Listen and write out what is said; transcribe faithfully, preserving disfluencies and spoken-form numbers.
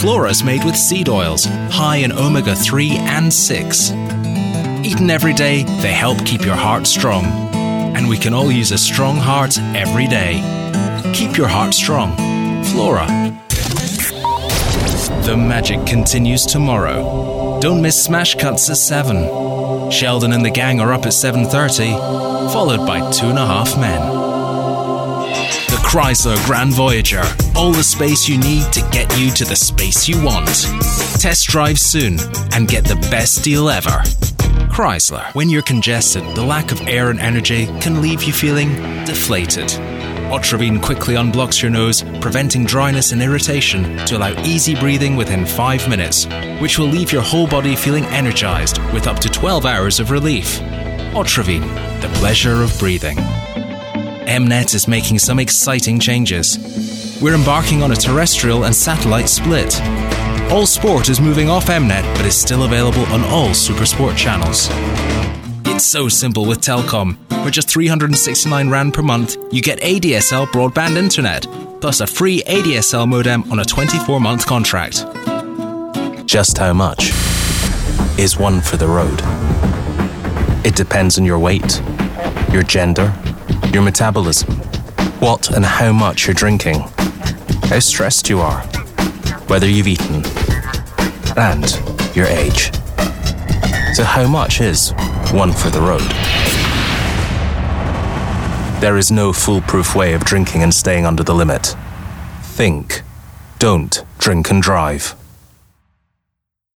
Flora's made with seed oils, high in omega three and six. Eaten every day, they help keep your heart strong. And we can all use a strong heart every day. Keep your heart strong. Flora. The magic continues tomorrow. Don't miss Smash Cuts at seven. Sheldon and the gang are up at seven thirty, followed by Two and a Half Men. The Chrysler Grand Voyager. All the space you need to get you to the space you want. Test drive soon and get the best deal ever. Chrysler. When you're congested, the lack of air and energy can leave you feeling deflated. Otrivine quickly unblocks your nose, preventing dryness and irritation to allow easy breathing within five minutes, which will leave your whole body feeling energized with up to twelve hours of relief. Otrivine, the pleasure of breathing. Mnet is making some exciting changes. We're embarking on a terrestrial and satellite split. All sport is moving off Mnet, but is still available on all Supersport channels. It's so simple with Telkom. For just three hundred sixty-nine rand per month, you get A D S L broadband internet, plus a free A D S L modem on a twenty-four month contract. Just how much is one for the road? It depends on your weight, your gender, your metabolism, what and how much you're drinking, how stressed you are, whether you've eaten, and your age. So how much is one for the road? There is no foolproof way of drinking and staying under the limit. Think. Don't drink and drive.